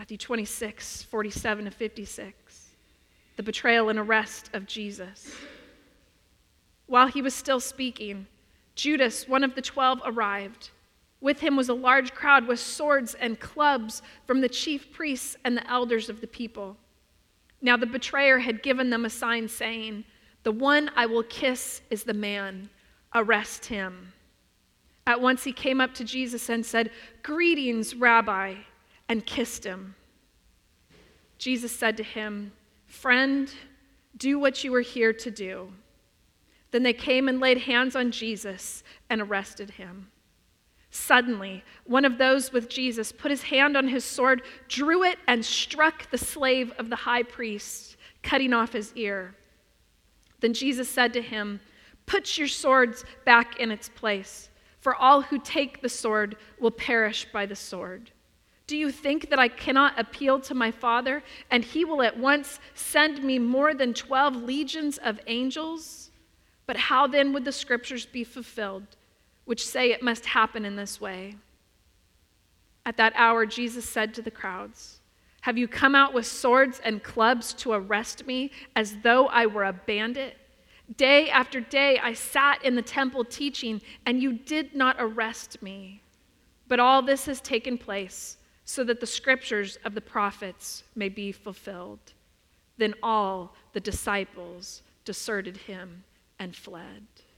Matthew 26, 47 to 56. The betrayal and arrest of Jesus. While he was still speaking, Judas, one of the 12, arrived. With him was a large crowd with swords and clubs from the chief priests and the elders of the people. Now the betrayer had given them a sign saying, "The one I will kiss is the man. Arrest him." At once he came up to Jesus and said, "Greetings, Rabbi," and kissed him. Jesus said to him, "Friend, do what you are here to do." Then they came and laid hands on Jesus and arrested him. Suddenly, one of those with Jesus put his hand on his sword, drew it, and struck the slave of the high priest, cutting off his ear. Then Jesus said to him, "Put your swords back in its place, for all who take the sword will perish by the sword. Do you think that I cannot appeal to my Father, and he will at once send me more than 12 legions of angels? But how then would the scriptures be fulfilled, which say it must happen in this way?" At that hour, Jesus said to the crowds, "Have you come out with swords and clubs to arrest me as though I were a bandit? Day after day I sat in the temple teaching, and you did not arrest me. But all this has taken place so that the scriptures of the prophets may be fulfilled." Then all the disciples deserted him and fled.